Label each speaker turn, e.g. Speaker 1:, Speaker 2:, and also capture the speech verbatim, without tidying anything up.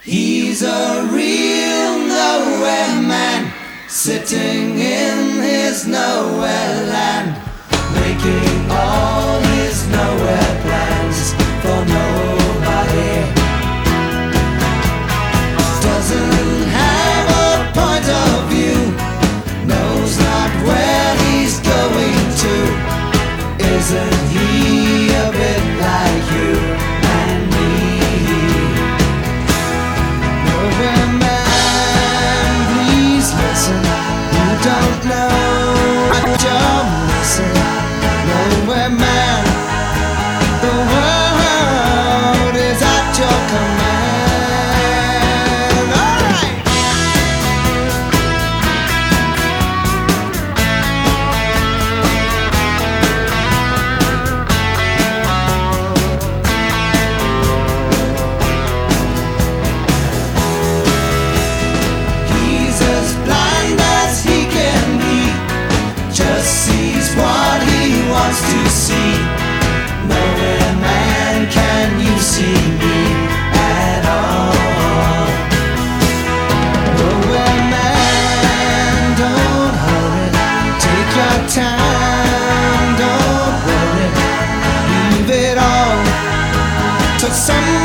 Speaker 1: He's a real nowhere man, sitting in his nowhere land, making all his nowhere plans for nobody. Doesn't have a point of view, knows not where he's going to. Isn't he a bit like you and me? Nowhere man, please listen. You don't know what you're missing. Nowhere man, the world is at your command. Alright. He's as blind as he can be, just sees what he wants to see. Nowhere man, can you see me at all? Nowhere man, don't hurry, take your time, don't worry, leave it all to some